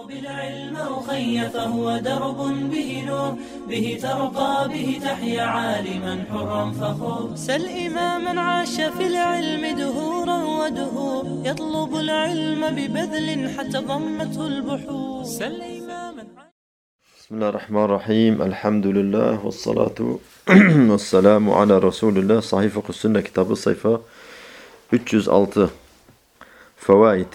بالعلم أخي فهو درب به نور به ترقى به تحيا عالما حرا فخور سل إماما عاش في العلم دهورا ودهور يطلب العلم ببذل حتى ضمته البحور سل إماما. بسم الله الرحمن الرحيم. الحمد لله والصلاة والسلام على رسول الله. Sahih Fıkıh Sünne kitabı sayfa 306. Fevaid.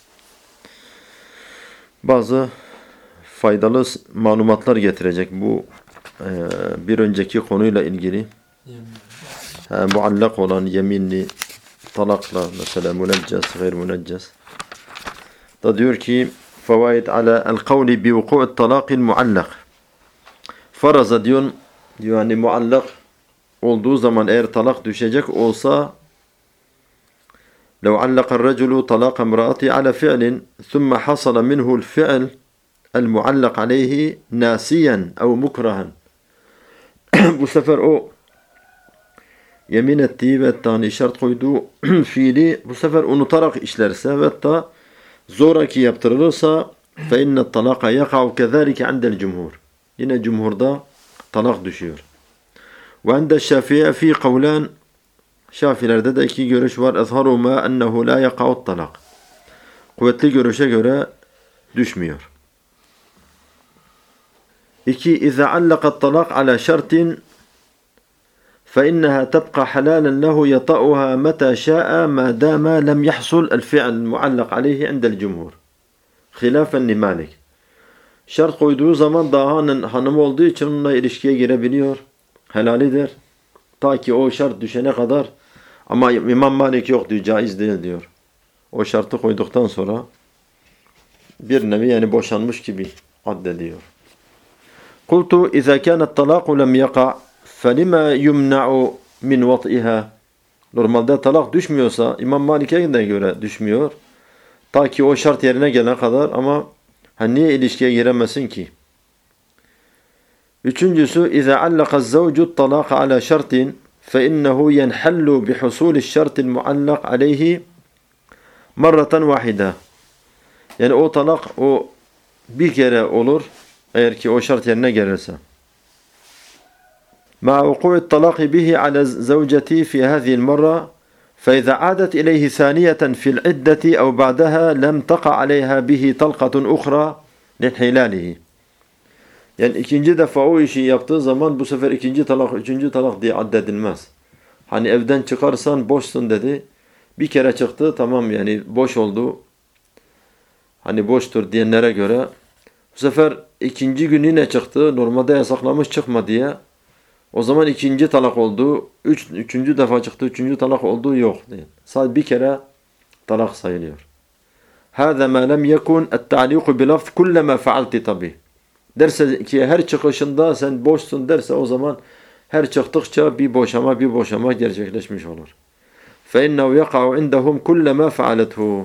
Bazı faydalı malumatlar getirecek bu bir önceki konuyla ilgili. Muallak olan yeminli talakla mesela münecces, gayr münecces. Da diyor ki fevaid ala el-kavli bi vuku'ut talaqil muallak. Faraza diyor yani muallak olduğu zaman eğer talak düşecek olsa لو علق الرجل طلاق امرأته على فعل ثم حصل منه الفعل المعلق عليه ناسيا أو مكرها. Bu sefer o yemin ettiği ve hatta şart koyduğu fiili bu sefer unutarak işlerse ve hatta zoraki yaptırılırsa فَاِنَّ الطَّلَاقَ يَقَعُ كَذَٰلِكَ عَنْدَ الْجُمْهُورِ. Yine cumhurda talak düşüyor. وَعَنْدَ الشَّافِيَ ف۪ي قَوْلًا. Şafilerde de iki görüş var. اَظْهَرُمَا اَنَّهُ لَا يَقَعُ الطَّلَاقِ. Kuvvetli görüşe göre düşmüyor. 2. اِذَا عَلَّقَ الطَّلَاقَ عَلَى شَرْطٍ فإنها تبقى حلالا له يطأها متى شاء ما دام لم يحصل الفعل المعلق عليه عند الجمهور خلافا لمالك. Şart koyduğu zaman daha hanım olduğu için onunla ilişkiye girebiliyor. Helalidir. Ta ki o şart düşene kadar. Ama İmam Malik yok diyor. Caiz değil diyor. O şartı koyduktan sonra bir nevi yani boşanmış gibi addediyor. Kultu اِذَا كَانَ الطَّلَاقُ لَمْ يَقَعْ فَلِمَا يُمْنَعُ مِنْ وَطْئِهَا. Normalde talak düşmüyorsa İmam Malik'e de göre düşmüyor. Ta ki o şart yerine gelene kadar ama niye ilişkiye giremesin ki? Üçüncüsü اِذَا عَلَّقَ الزَّوْجُ الطَّلَاقَ عَلَى شَرْطٍ فَإِنَّهُ يَنْحَلُّ بِحُصُولِ الشَّرْطِ الْمُعَلَّقِ عَلَيْهِ مَرَّةً وَاحِدًا. Yani o talak o bir kere olur eğer ki o şart yerine gelirse. مع وقوع الطلاق به على زوجتي في هذه المرة فإذا عادت إليه ثانية في العدة أو بعدها لم تقع عليها به طلقة أخرى لانحلاله. Yani ikinci defa o işi yaptığı zaman bu sefer ikinci talak, üçüncü talak diye addedilmez. Hani evden çıkarsan boşsun dedi. Bir kere çıktı tamam yani boş oldu. Hani boştur diyenlere göre bu sefer ikinci gün yine çıktı. Normalde yasaklamış çıkma diye. O zaman ikinci talak oldu. Üçüncü defa çıktı. Üçüncü talak olduğu yok diye. Sadece bir kere talak sayılıyor. هذا ما لم يكن التعليق بلفظ كلما فعلت tabi. Derse ki her çıkışında sen boşsun derse o zaman her çıktıkça bir boşama gerçekleşmiş olur. فإنه يقع عندهم كلما فعلته.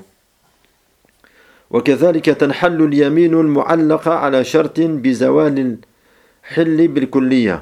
وكذلك تنحل اليمين المعلقة على شرط بزوال الحل بالكلية.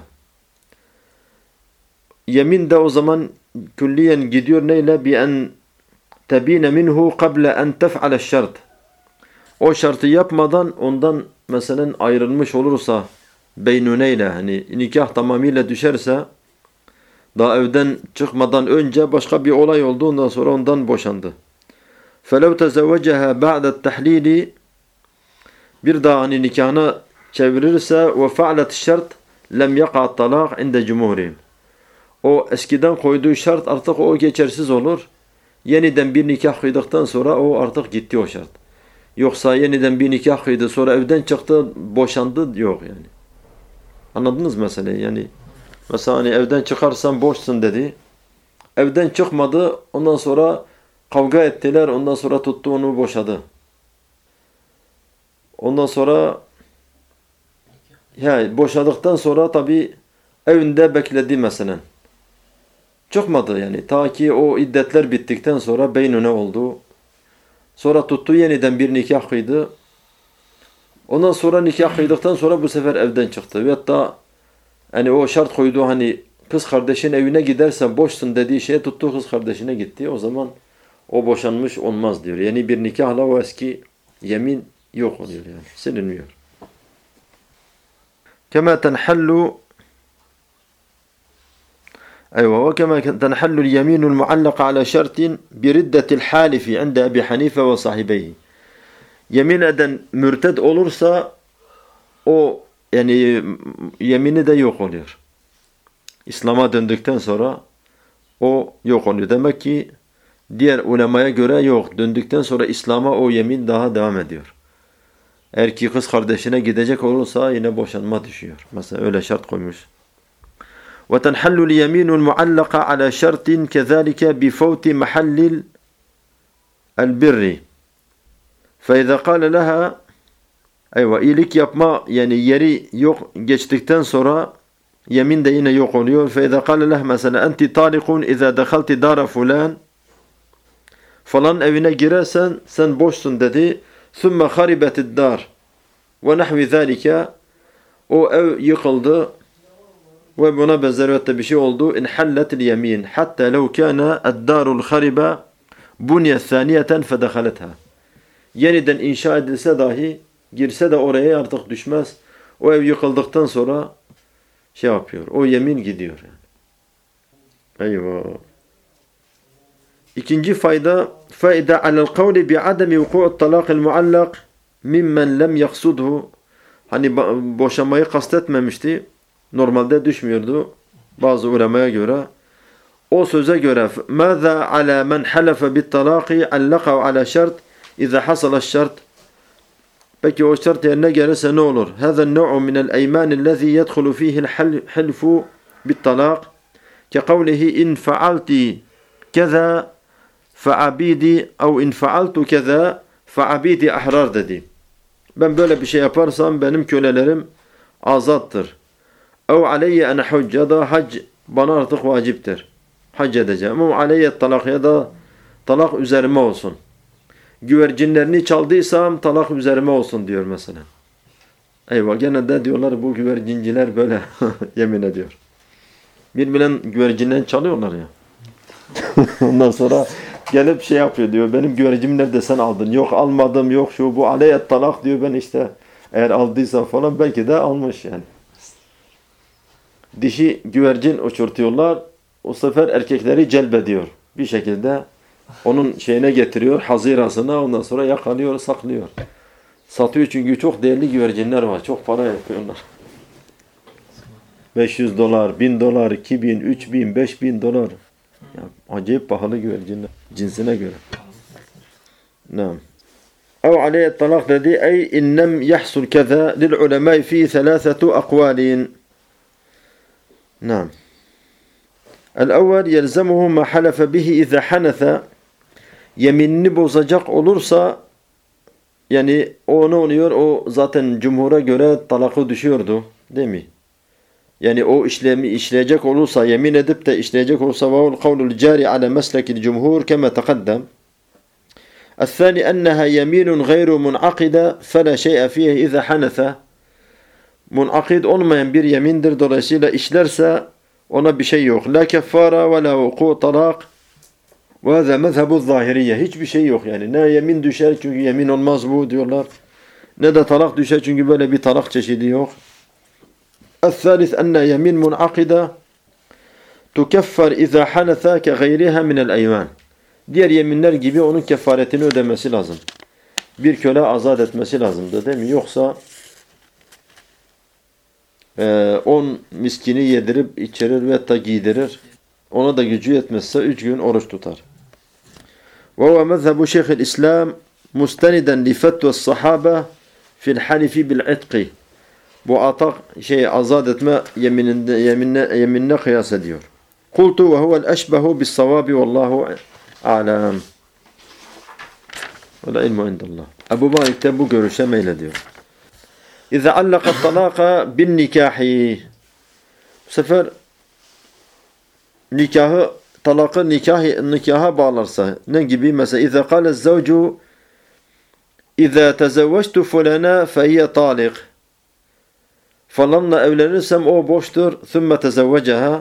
Yemin de o zaman külliyen gidiyor neyle? Bi en tebine minhu qabla en tef'ale şart. O şartı yapmadan ondan mesela ayrılmış olursa beynuneyle hani nikah tamamıyla düşerse daha evden çıkmadan önce başka bir olay oldu ondan sonra ondan boşandı. فَلَوْ تَزَوَّجَهَا بَعْدَ التَّحْلِيلِ. Bir daha hani nikahına çevirirse وَفَعْلَتِ الشَّرْطِ لَمْ يَقَعَ الطَّلَاقِ عِنْدَ جُمُهُرِهِمْ. O eskiden koyduğu şart artık o geçersiz olur. Yeniden bir nikah kıydıktan sonra o artık gitti o şart. Yoksa yeniden bir nikah kıydı sonra evden çıktı boşandı yok yani. Anladınız meseleyi yani. Mesela hani evden çıkarsan boşsun dedi. Evden çıkmadı ondan sonra kavga ettiler ondan sonra tuttu onu boşadı. Ondan sonra boşadıktan sonra tabi evinde bekledi mesela. Çıkmadı yani. Ta ki o iddetler bittikten sonra beynune oldu. Sonra tuttu yeniden bir nikah kıydı. Ondan sonra nikah kıydıktan sonra bu sefer evden çıktı. Ve hatta hani o şart koydu hani kız kardeşin evine gidersen boşsun dediği şeye tuttu kız kardeşine gitti. O zaman o boşanmış olmaz diyor. Yeni bir nikahla o eski yemin yok oluyor yani. Silinmiyor. Kema tenhallu وكما تنحل اليمين المعلقة على شرط بردة الحالف عند أبي حنيفة وصاحبيه. Yemin eden mürted olursa o yani yemini de yok oluyor. İslam'a döndükten sonra o yok oluyor. Demek ki diğer ulemaya göre yok. Döndükten sonra İslam'a o yemin daha devam ediyor. Eğer ki kız kardeşine gidecek olursa yine boşanma düşüyor. Mesela öyle şart koymuş. وتنحل اليمين المعلقة على شرط كذلك بفوت محل البر فإذا قال لها iyilik yapma yani yeri yok geçtikten sonra yemin de yine yok oluyor. فإذا قال لها mesela أنت طالق إذا دخلت دار فلان falan evine girersen sen boşsun dedi. ثم خربت الدار ونحو ذلك o ev yıkıldı ve buna benzer bir şey oldu. İnhalletil yemin hatta lev kana ad-darul khariba bunya thaniyeten fedakhaletha. Yeniden inşa edilse dahi girse de oraya artık düşmez. O ev yıkıldıktan sonra şey yapıyor. O yemin gidiyor yani. Eyvah. İkinci fayda faide alel kavli bi ademi vuku'ut talaqil muallak mimmen lem yaksudhu. Hani boşamayı kastetmemişti. Normalde düşmüyordu. Bazı ulemaya göre. O söze göre ماذا على من حلف بالطلاق علقه على شرط إذا حصل الشرط. Peki o şart yerine gelirse ne olur? هذا النوع من الأيمان الذي يدخل فيه الحلف بالطلاق كقوله إن فعلت كذا فعبيدي أو إن فعلت كذا فعبيدي أحرار dedi. Ben böyle bir şey yaparsam benim kölelerim azattır. اَوْ عَلَيَّ اَنَ حُجَّ ya da hac bana artık vaciptir. Hac edeceğim. اَوْ عَلَيَّ talak ya da talak üzerime olsun. Güvercinlerini çaldıysam talak üzerime olsun diyor mesela. Eyvah gene de diyorlar bu güvercinciler böyle yemin ediyor. Birbirinden güvercinden çalıyorlar ya. Ondan sonra gelip şey yapıyor diyor. Benim güvercimi nerede sen aldın? Yok almadım yok şu bu aleyet talak diyor. Ben işte eğer aldıysa falan belki de almış yani. Dişi güvercin uçurtuyorlar. O sefer erkekleri celbediyor. Bir şekilde onun şeyine getiriyor. Hazirasına ondan sonra yakalıyor, saklıyor. Satıyor çünkü çok değerli güvercinler var. Çok para yapıyorlar. $500, $1000, 2000, 3000, 5000 dolar. Ya, acayip pahalı güvercinler. Cinsine göre. Naam. Ev aleyhi talak dedi. Ey innem yahsul keza lil ulemai fi thalathathu akvalin. Naam. El-evvel yelzemuhu ma halefe bihi iza hanetha. Yeminini bozacak olursa yani o ne oluyor? O zaten cumhura göre talakı düşüyordu. Değil mi? Yani o işlemi işleyecek olursa, yemin edip de işleyecek olursa وَهُ الْقَوْلُ الْجَارِ عَلَى مَسْلَكِ الْجُمْهُورِ كَمَا تَقَدَّمْ. الثاني أنها يمين غير منعقدة فلا شيء فيه إذا حنث. Munakid olmayan bir yemindir. Dolayısıyla işlerse ona bir şey yok. La keffara ve la vuku talak. Ve hâzâ mezhebu zahiriye. Hiçbir şey yok yani. Ne yemin düşer çünkü yemin olmaz bu diyorlar. Ne de talak düşer çünkü böyle bir talak çeşidi yok. الثالث أن يمين منعقدة تكفر إذا حنث كغيرها من الأيمان. Diğer yeminler gibi onun kefaretini ödemesi lazım. Bir köle azat etmesi lazımdı değil mi? Yoksa 10 miskini yedirip içerir ve hatta giydirir. Ona da gücü yetmezse 3 gün oruç tutar. وهو مذهب شيخ الإسلام مستندا لفتوى الصحابة في الحلف بالعتق. Bu atak azat etme yeminine kıyas ediyor. Kultu ve huvel eşbehu bis savabi vallahu a'lam. Ve la ilmu indallah. Ebu Malik de bu görüşe meylediyor. İza allaka talaka bin nikahi. Bu sefer nikahı talakı nikaha bağlarsa ne gibi? Mesela iza kâle zavcu iza tezevveçtu fulana fehiye talik. Falanla evlenirsem o boştur. ثُمَّ تَزَوَّجَهَا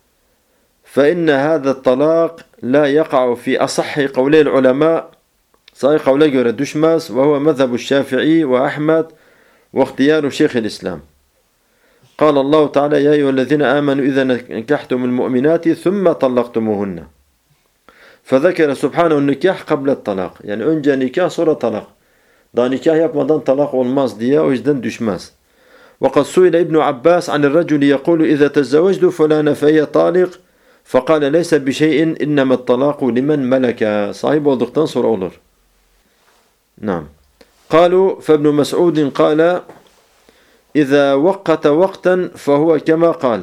فَإِنَّ هَذَا الطَّلَاقِ لَا يَقَعُ فِي أَصَحِّ قَوْلَيِ الْعُلَمَاءِ Sahih kavle göre düşmez. Ve huve mezhebu Şafii ve Ahmed ve ihtiyaru Şeyh'il İslam. قال الله تعالى يا أيها الذين آمنوا إذا نكحتم المؤمنات ثم طلقتموهن فذكر سبحانه النكاح قبل الطلاق. Yani önce nikah sonra talak. Daha nikah yapmadan talak olmaz diye o yüzden düşmez. وقد سئل ابن عباس عن الرجل يقول إذا تزوجت فلانة فهي طالق فقال ليس بشيء إنما الطلاق لمن ملك. Sahip olduktan sonra olur. نعم. قالوا فابن مسعود قال إذا وقت وقتا فهو كما قال.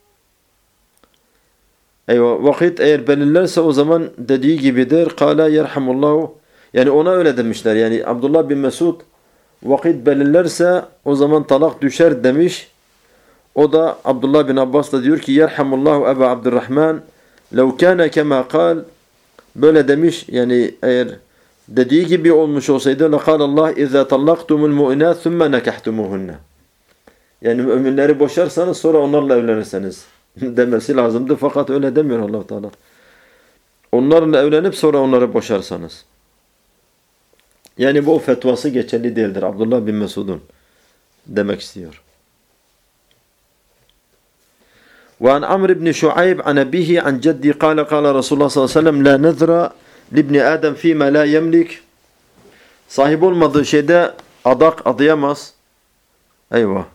Vakit eğer belirlerse o zaman dediği gibidir. Kâlâ yerhamullahu. Yani ona öyle demişler. Yani Abdullah bin Mesud vakit belirlerse o zaman talak düşer demiş. O da Abdullah bin Abbas da diyor ki yerhamullahu Ebu Abdurrahman lev kâne kemâ kâl. Böyle demiş. Yani eğer dediği gibi olmuş olsaydı lekâlallah izâ tallaktumul mu'inât thumme nekahtumuhunne. Yani müminleri boşarsanız sonra onlarla evlenirseniz demesi lazımdı. Fakat öyle demiyor Allah Teala. Onlarla evlenip sonra onları boşarsanız. Yani bu fetvası geçerli değildir. Abdullah bin Mesud'un demek istiyor. وعن عمرو بن شعيب عن أبيه عن جدي قال قال رسول الله صلى الله عليه وسلم لا نذر لابن آدم فيما لا يملك. Sahip olmadığı şeyde adak adayamaz. Eyvah.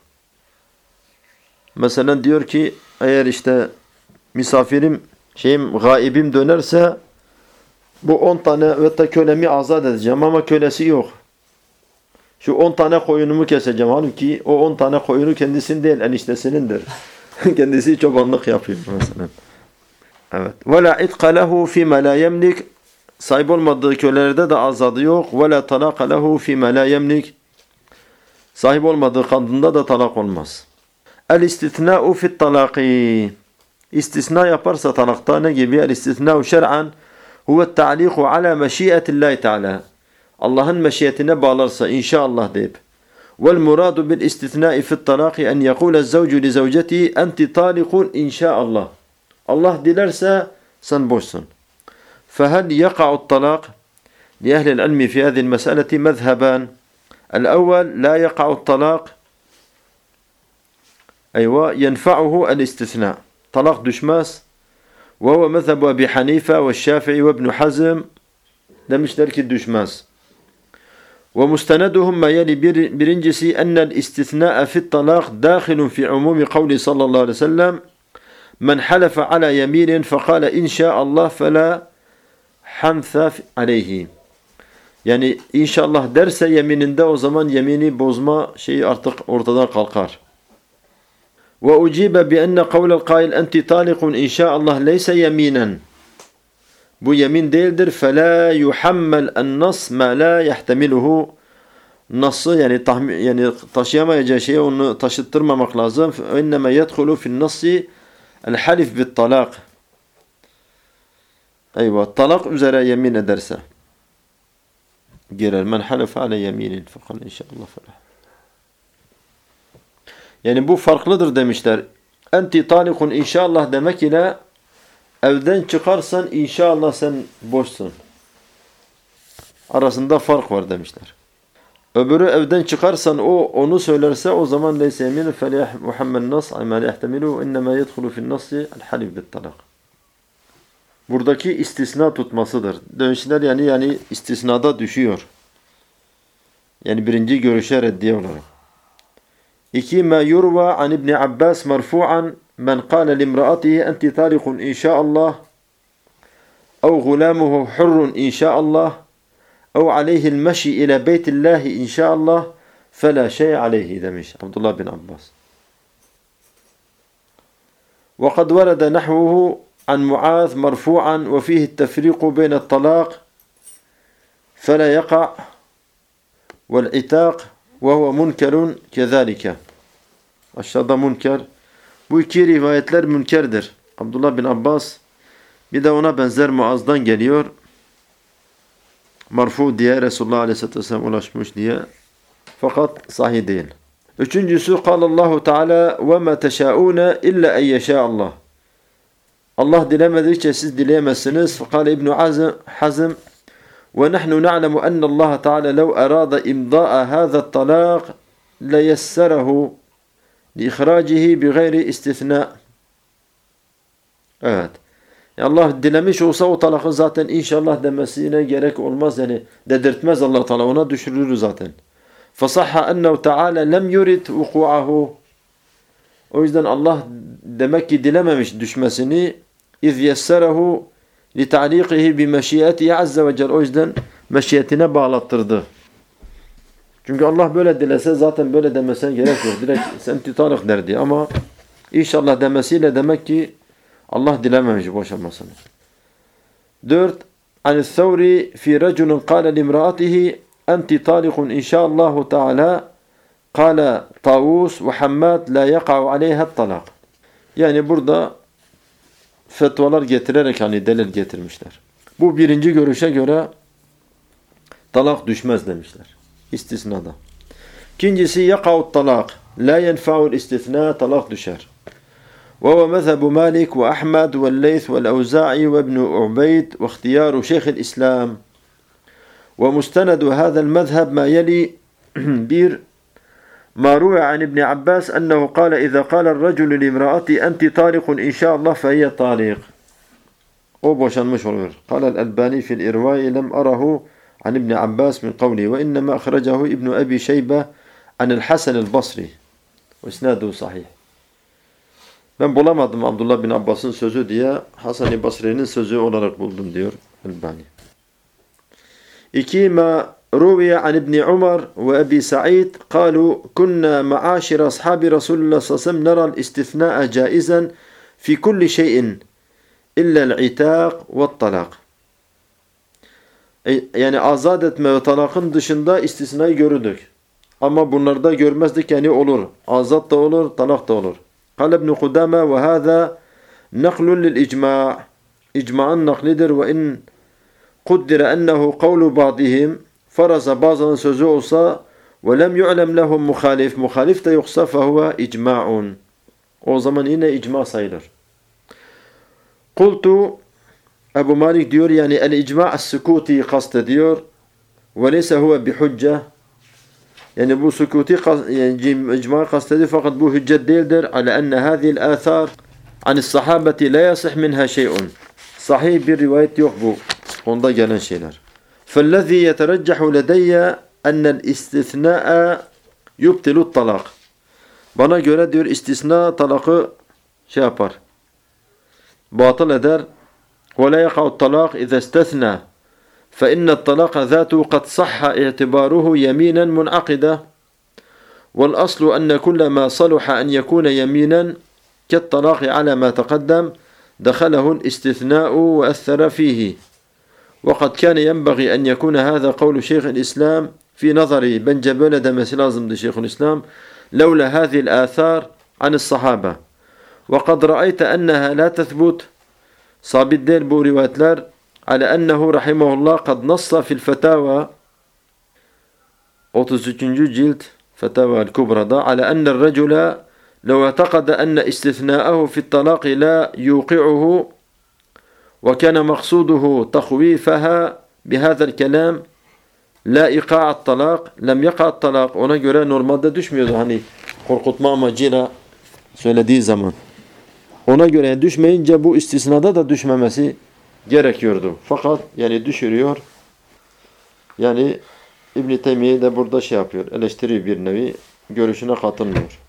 Mesela diyor ki eğer işte misafirim gaibim dönerse bu 10 tane ve da kölemi azat edeceğim ama kölesi yok. Şu 10 tane koyunumu keseceğim. Halbuki o 10 tane koyunu kendisinin değil eniştesinindir. Kendisi çobanlık yapıyor mesela. Evet. Ve la itqa lehu fîmâ lâ yemlik. Sahip olmadığı kölelerde de azadı yok. Ve la talaka lehu fîmâ lâ yemlik. Sahip olmadığı kadında da talak olmaz. El-istisnâ'u fi't-talâqî. İstisna yaparsa talakta ne gibi? El-istisnâ'u şer'an huve't-ta'lîku alâ meşî'etillâhi teâlâ. Allah'ın meşiyetine bağlarsa inşallah deyip. Vel-murâdu bil-istisnâ'i fi't-talâqî en yekûle'z-zavcu li-zavcetihi enti tâlikun inşaallah. Allah dilerse sen boşsun. فهل يقع الطلاق؟ لأهل العلم في هذه المسألة مذهبان. الأول لا يقع الطلاق. أيوة ينفعه الاستثناء. طلاق düşmez. وهو مذهب أبي حنيفة والشافعي وابن حزم. demişler ki düşmez. ومستندهم ما يلي birincisi أن الاستثناء في الطلاق داخل في عموم قول صلى الله عليه وسلم من حلف على يمين فقال إن شاء الله فلا حنث عليه. Yani inşallah derse yemininde o zaman yemini bozma şeyi artık ortadan kalkar. Ve ucibe bi enne kavlel kail enti talikun inşaallah leyse yeminen. Bu yemin değildir. Fela yuhammel en-nas ma la yahtemiluhu. Nas'ı yani taşıyamayacağı şeyi onu taşıttırmamak lazım. İnneme yedhulu fi'n-nas'i el-halif bit-talaq. Eyvah, talak üzere yemin ederse girer. Men halefe ale yeminin fekal inşallah felah. Yani bu farklıdır demişler. Enti talikun inşallah demek ile evden çıkarsan inşallah sen boşsun. Arasında fark var demişler. Öbürü evden çıkarsan onu söylerse o zaman leyse yeminin feliyah Muhammed nas amel yahtemilu innema yedhulu fi'n-nas'i el-halif bit-talaq. Buradaki istisna tutmasıdır. Demişler yani istisnada düşüyor. Yani birinci görüşe reddiye olarak. 2. Ma yurva an İbn Abbas marfu'an men qala limraatihi enti talikun inşaallah ev gulamuhu hurrun inşaallah ev aleyhi'l meşi ila beytillahi inşaallah fela şey aleyhi demiş Abdullah bin Abbas. Ve kad verede nahvuhu عن معاذ مرفوعا وفيه التفريق بين الطلاق فلا يقع والعتاق وهو منكر كذلك. Aşağıda münker. Bu iki rivayetler münkerdir. Abdullah bin Abbas bir de ona benzer Muaz'dan geliyor. Marfu diye Resulullah Aleyhisselatü Vesselam ulaşmış diye. Fakat sahih değil. Üçüncüsü Allahu Teala وَمَا تَشَاءُونَ إِلَّا اَنْ يَشَاءَ اللّٰهِ. Allah dilemedikçe siz dileyemezsiniz. Fakale İbn-i Hazm ونحن نعلم أن الله تعالى لو أراد إمضاء هذا الطلاق ليسره لإخراجه بغير استثناء. Evet. Allah dilemiş olsa o talakı zaten inşallah demesine gerek olmaz, yani dedirtmez, Allah Teala ona düşürür zaten. Fasahha ennehu Teala lem yurid vuku'ahu. O yüzden Allah demek ki dilememiş düşmesini. İz yesserehu li ta'liqihi bi meşiyetihi azze ve celle. O yüzden meşiyetine bağlattırdı. Çünkü Allah böyle dilese zaten böyle demesine gerek yok. Direkt sen tutarık derdi ama inşallah demesiyle demek ki Allah dilememiş boşanmasını. 4. An-Thawri fi raculun qala limraatihi enti talikun inşaallahu Teala qala Tavus ve Hammad la yaqa'u aleyha talaq. Yani burada fetvalar getirerek hani delil getirmişler. Bu birinci görüşe göre talak düşmez demişler. İstisnada. İkincisi yaka'u talak la yenfa'ul istisna, talak düşer. وهو مذهب مالك وأحمد والليث والأوزاعي وابن عبيد واختيار شيخ الإسلام. ومستند هذا المذهب ما يلي: بير ما روى عن ابن عباس أنه قال إذا قال الرجل لامرأتي أنت طالق إن شاء الله فهي طالق. O boşanmış olur. قال الألباني في الإرواء لم أره عن ابن عباس من قوله وإنما أخرجه ابن أبي شيبة عن الحسن البصري وإسناده صحيح. Ben bulamadım Abdullah bin Abbas'ın sözü diye Hasan-ı Basri'nin sözü olarak buldum diyor Elbani. 2. Ma ruviye an İbni Umar ve Ebi Sa'id kalu kunna ma'aşir ashabi Resulullah sallallahu aleyhi ve sellem nara al-istithna'a caizen fi kulli şeyin illa al-itaq ve't-talaq. Yani azat etme ve talakın dışında istisnayı görürdük. Ama bunlarda görmezdik, yani olur. Azat da olur, talak da olur. قال ابن قدامة وهذا نقل للإجماع إجماعا نقلدر وإن قدر أنه قول بعضهم فرز بعضا sözü olsa ولم يعلم لهم muhalif de yoksa فهو إجماع. O zaman yine icma sayılır. Kultu, Ebu Malik diyor, yani el-icma' as-sukuti kastediyor ve leyse huve bihücce. Yani bu sukuti yani icma kastediyor fakat bu hüccet değildir. Ala enne hâzihil âthâr anis sahabeti la yasih minha şey'un. Sahih bir rivayet yok bu onda gelen şeyler. Fellezî yetereccahu ledeyye ennel istisnâ'a yubtilut talak. Bana göre diyor istisna talakı şey yapar, batıl eder. Ve la yaka'ut talak izâ istesnâ. فإن الطلاق ذاته قد صح اعتباره يمينا منعقدة والأصل أن كل ما صلح أن يكون يمينا كالطلاق على ما تقدم دخله الاستثناء وأثر فيه وقد كان ينبغي أن يكون هذا قول شيخ الإسلام في نظري بنجبل دمس لازم شيخ الإسلام لولا هذه الآثار عن الصحابة وقد رأيت أنها لا تثبت صابت ديل بو روايتلر على أنه رحمه الله قد نص في الفتاوى 33. cilt فتاوى الكبرى على أن الرجل لو اعتقد أن استثناءه في الطلاق لا يوقعه وكان مقصوده تخويفها بهذا الكلام لا إيقاع الطلاق لم يقع الطلاق. Ona göre normalde düşmüyordu, hani korkutma amacıyla söylediği zaman. Ona göre düşmeyince bu istisnada da düşmemesi gerekiyordu. Fakat yani düşürüyor. Yani İbn-i Teymiye de burada şey yapıyor, eleştiriyor bir nevi, görüşüne katılmıyor.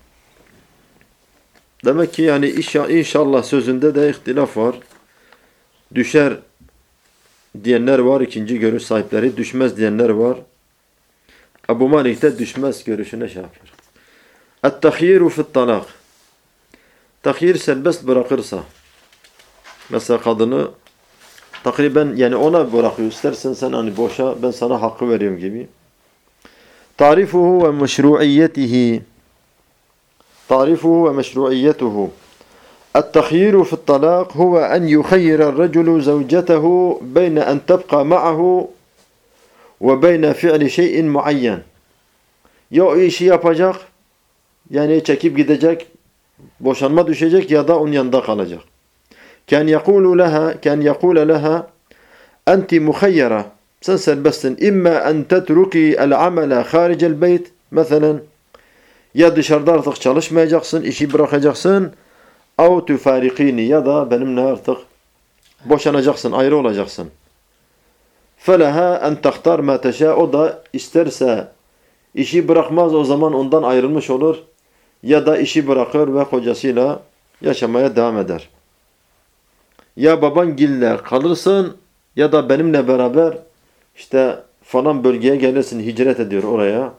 Demek ki yani inşallah sözünde de ihtilaf var. Düşer diyenler var, ikinci görüş sahipleri. Düşmez diyenler var. Ebu Malik de düşmez görüşüne şey yapıyor. Et-tahyiru fi't-talak. Tahyir serbest bırakırsa. Mesela kadını takriben yani ona bırakıyor. İstersen sen hani boşa, ben sana hakkı veriyorum gibi. Tarifuhu ve meşru'iyyetihi. Tarifuhu ve meşru'iyyetuhu. التخيير في الطلاق هو أن يخير الرجل زوجته بين أن تبقى معه وبين فعل شيء معين. Ya o işi yapacak, yani çekip gidecek, boşanma düşecek ya da onun yanında kalacak. كان يقول لها أنت مخيرة Sen serbestsin. İmma en tetruki el amele haricel beyt. Mesela ya dışarıda artık çalışmayacaksın, işi bırakacaksın. Av tufarikini ya da benimle artık boşanacaksın, ayrı olacaksın. Feleha en tahtar ma teşâ. O da isterse işi bırakmaz, o zaman ondan ayrılmış olur. Ya da işi bırakır ve kocasıyla yaşamaya devam eder. Ya babangille kalırsın ya da benimle beraber işte falan bölgeye gelirsin, hicret ediyor oraya.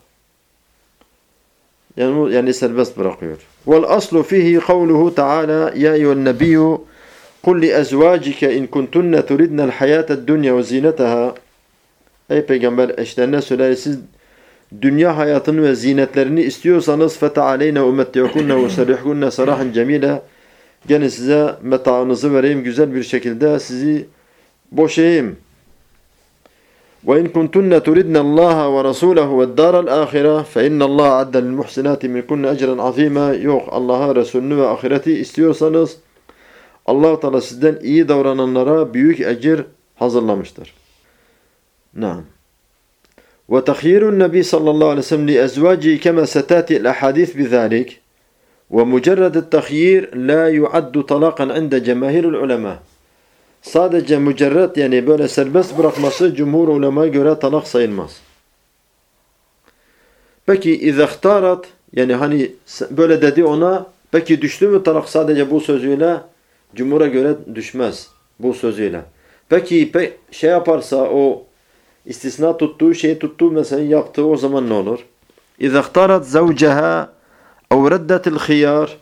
Yani serbest bırakıyor. Vel aslu fihi kavluhu Teala ya eyyühen nebiyyü kul li ezvacike in kuntunne turidnel hayâted dünya ve zinetaha. Ey peygamber eşlerine söyle, siz dünya hayatını ve zinetlerini istiyorsanız feta'aleyne umetti'ukunne ve serihkunne sarahan cemile. Gene size metaınızı vereyim, güzel bir şekilde sizi boşayayım. وَاِنْ كُنْتُنَّ تُرِدْنَ اللّٰهَ وَرَسُولَهُ وَالدَّارَ الْآخِرَةِ فَاِنَّ اللّٰهَ عَدَّ لِلْمُحْسِنَاتِ مِنْكُنَّ اَجْرًا عَظِيمًا. Yok, Allah'a, Resulünü ve ahireti istiyorsanız Allah-u Teala sizden iyi davrananlara büyük ecir hazırlamıştır. Naam. وَتَخْيِيرُ النَّبِي sallallahu aleyhi ve sellem لِأَزْوَاجِهِ كَمَا سَتَاتِي الْأَحَادِيثِ بِذَٰلِكِ وَمُجَرَّدُ التَّخْيِيرِ لَا يُعَدُّ طَلَاقًا عِنْدَ جَمَاهِرِ الْعُلَمَاءِ. Sadece mücerret, yani böyle serbest bırakması cumhur ulemaya göre talak sayılmaz. Peki izahtarat, yani hani böyle dedi ona, peki düştü mü talak sadece bu sözüyle? Cumhura göre düşmez bu sözüyle. Peki şey yaparsa, o istisna tuttuğu şeyi tuttuğu mesela yaptığı, o zaman ne olur? İzahtarat zavceha ev reddetil khiyar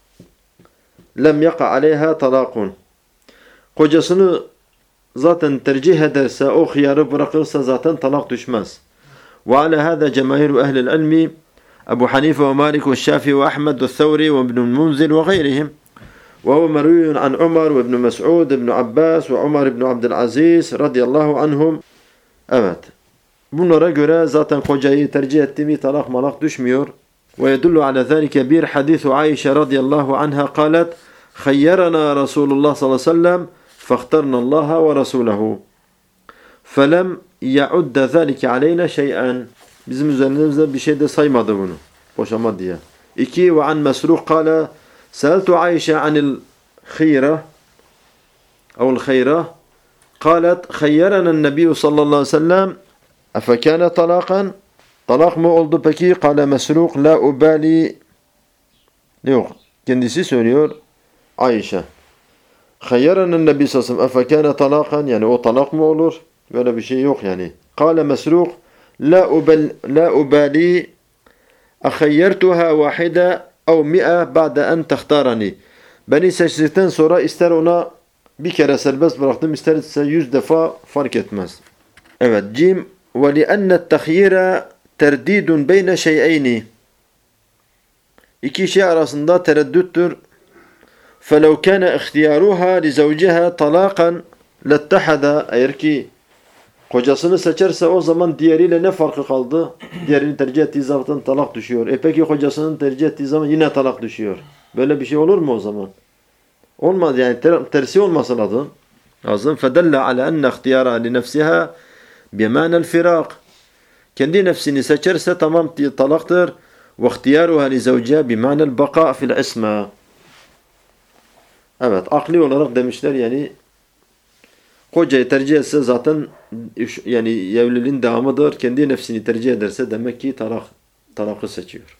lem yaka aleyha talakun. Kocasını zaten tercih ederse, o hıyarı bırakırsa zaten talak düşmez. Ve ala hâzâ cemâhiru ehlil ilmi Ebu Hanife ve Malik ve Şafii ve Ahmed ve Thawri ve İbnül Munzir ve gayrihim. Ve huve merûyun an Umar ve İbn Mes'ud, İbn Abbas ve Umar İbn Abdülaziz radıyallahu anhum. Evet. Bunlara göre zaten kocayı tercih etti mi talak malak düşmüyor. Ve yedullu ala zâlike bir hadîthu Ayşe radıyallahu anha kâlet خيرنا رسول الله صلى الله عليه وسلم فاخترنا الله ورسوله فلم يعد ذلك علينا شيئا. Bizim üzerimizde bir şey de saymadı bunu, boşama diye. 2 ve an Mesruh kâle سألت عائشة عن الخيرة أو الخيرة قالت خيرنا النبي صلى الله عليه وسلم أفكان طلاقا. Talak mı oldu peki? Kâle Mesruh la ubali. Yok, kendisi söylüyor Ayşe. Hayyarana Nebi sallallahu aleyhi ve sellem efekâne talakan, yani o talak mı olur? Böyle bir şey yok yani. Kâle Mesruh la ubali ahayyertuha vahide ev mi'a ba'de en tehtarani. Beni seçtikten sonra ister ona bir kere serbest bıraktım, isterse 100 defa fark etmez. Evet. Cim ve li'enne tehyire terdidun beyne şey'eyni. İki şey arasında tereddüttür. فَلَوْ كَانَ اِخْتِيَارُهَا لِزَوْجِهَا طَلَاقًا لَاتَّحَدَ. Eğer ki kocasını seçerse o zaman diğeriyle ne farkı kaldı? Diğerini tercih ettiği zaman talak düşüyor. Peki kocasını tercih ettiği zaman yine talak düşüyor. Böyle bir şey olur mu o zaman? Olmaz yani, tersi olması lazım. فَدَلَّ عَلَى أَنَّ اخْتِيَارَهَا لِنَفْسِهَا بِمَانَ الْفِرَاقِ. Kendi nefsini seçerse tamam talaktır. وَاخْتِيَارُهَا لِزَوْجِهَا بِمَانَ الْبَقَاءِ فِي الْعِسْمَةِ. Evet, akli olarak demişler yani kocayı tercih etse zaten yani evliliğin devamıdır. Kendi nefsini tercih ederse demek ki talakı seçiyor.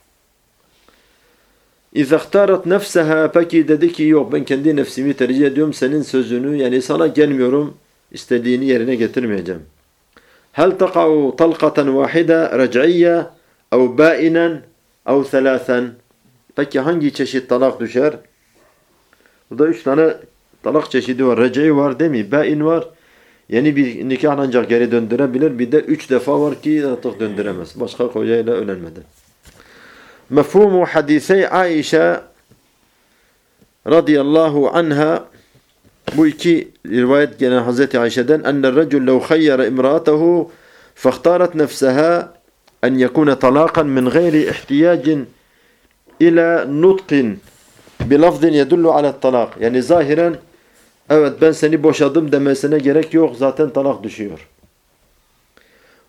İzâ ihtarat nefseha, peki dedi ki yok ben kendi nefsimi tercih ediyorum, senin sözünü yani sana gelmiyorum, istediğini yerine getirmeyeceğim. Hel taqa'u talqatan vahide rec'iyye ev bâinen ev thelâthen. Peki hangi çeşit talak düşer? Burada 3 tane talak çeşidi var. Rec'i var değil mi? Bâin var. Yani bir nikah ancak geri döndürebilir. Bir de 3 defa var ki artık döndüremez. Başka kocayla evlenmeden. Mefhumu hadisey Ayşe radıyallahu anha. Bu iki rivayet gene Hazreti Ayşe'den. Enne recul lev hayyara imra'atehu fahtarat nefseha en yekune talakan min gayri ihtiyacin ila nutqin bilafzin yedullu ala talak. Yani zahiren evet ben seni boşadım demesine gerek yok. Zaten talak düşüyor.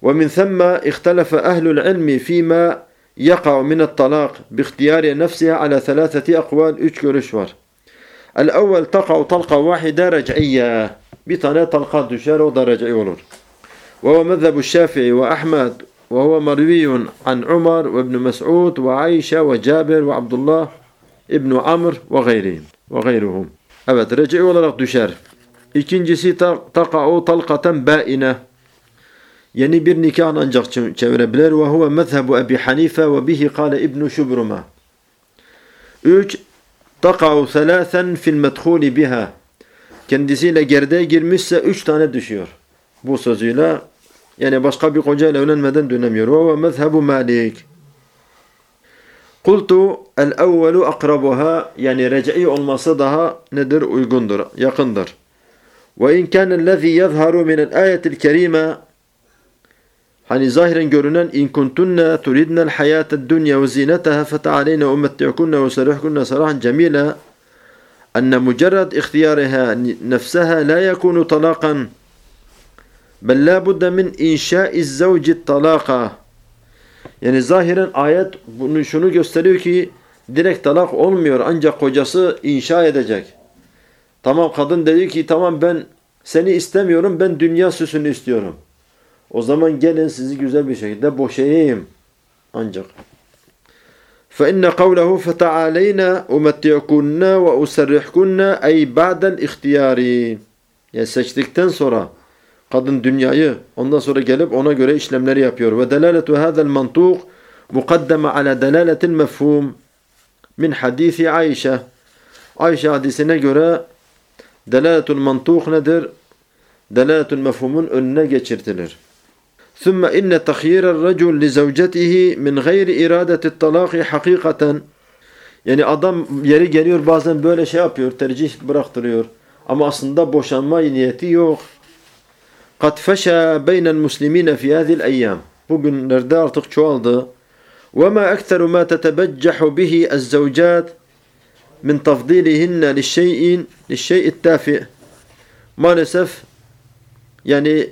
ومن ثم اختلف أهل العلم فيما يقع من الطلاق باختيار نفسها على 3 أقوال. 3 görüş var. الأول تقع طلقة واحدة رجعية. Bir tane talqa düşer, o da rec'i olur. وهو مذهب الشافعي وأحمد وهو مروي عن عمر وابن مسعود وعائشة وجابر وعبد الله ابن عمرو وغيرهم. Evet, rec'i olarak düşer. İkincisi taka'u talqaten bâine. Yeni bir nikah ancak çevirebilir. Ve huve mezhebu Ebi Hanife ve bihi kâle İbn-i Şubruma. 3. Taka'u selâsen fil medhûli biha. Kendisiyle gerdeğe girmişse 3 tane düşüyor. Bu sözüyle yani başka bir kocayla evlenmeden dönemiyor. Ve huve mezhebu Malik. Kultu el-evvelu akrabuha, yani rec'i olması daha nedir? Uygundur, yakındır. Ve in kânellezî yezharu minel-âyetil kerîme, hani zahiren görünen in kuntunne turidnel hayâted dünya ve zinetaha feta'aleyne ummetti'kunne ve serihkunne serahan cemîla enne mucerred ihtiyariha nefseha la yekunu talaqan bel la budde min inşâ'iz zavcit talâqa. Yani zahiren ayet şunu gösteriyor ki direkt talak olmuyor, ancak kocası inşa edecek. Tamam, kadın dedi ki tamam ben seni istemiyorum, ben dünya süsünü istiyorum. O zaman gelin sizi güzel bir şekilde boşayayım. Ancak فَاِنَّ قَوْلَهُ فَتَعَالَيْنَا اُمَتِّعْكُنَّ وَاُسَرِّحْكُنَّ اَيْ بَعْدَ الْاِخْتِيَارِ. Yani seçtikten sonra kadın dünyayı, ondan sonra gelip ona göre işlemleri yapıyor. Ve delaletu hâzel mantuk mukaddeme ala delaletil mefhum min hadisi Ayşe. Ayşe hadisine göre delaletul mantuk nedir? Delaletul mefhumun önüne geçirtilir. ثُمَّ اِنَّ تَخْيِيرَ الرَّجُلِ لِزَوْجَتِهِ مِنْ غَيْرِ اِرَادَةِ الطَّلَاقِ حَقِيقَةً. Yani adam yeri geliyor bazen böyle şey yapıyor, tercih bıraktırıyor. Ama aslında boşanma niyeti yok. قَدْ فَشَى بَيْنَ الْمُسْلِمِينَ فِي هَذِي الْاَيَّامِ. Bugünlerde artık çoğaldı. وَمَا أَكْثَرُ مَا تَتَبَجَّحُ بِهِ الزَّوْجَاتِ مِنْ تَفْضِيلِهِنَّ لِلشَّيْءِ التَّافِئِ. Maalesef yani